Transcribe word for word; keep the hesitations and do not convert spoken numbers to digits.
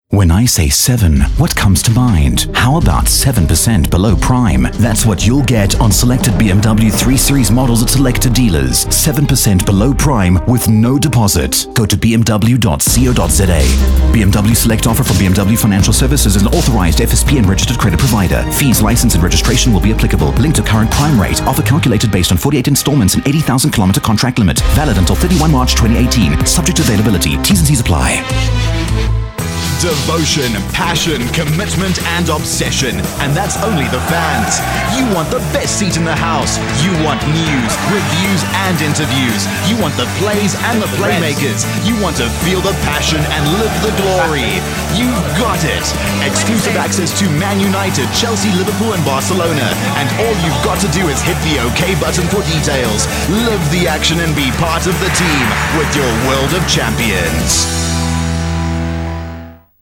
When I say seven, what comes to mind? How about seven percent below prime? That's what you'll get on selected B M W three series models at selected dealers. seven percent below prime with no deposit. Go to b m w dot co dot z a. B M W Select offer from B M W Financial Services is an authorized F S P and registered credit provider. Fees, license and registration will be applicable. Linked to current prime rate. Offer calculated based on forty-eight installments and eighty thousand kilometer contract limit. Valid until thirty-first March twenty eighteen. Subject to availability. T's and C's apply. Devotion, passion, commitment and obsession. And that's only the fans. You want the best seat in the house. You want news, reviews and interviews. You want the plays and the playmakers. You want to feel the passion and live the glory. You've got it. Exclusive access to Man United, Chelsea, Liverpool and Barcelona. And all you've got to do is hit the OK button for details. Live the action and be part of the team with your World of Champions.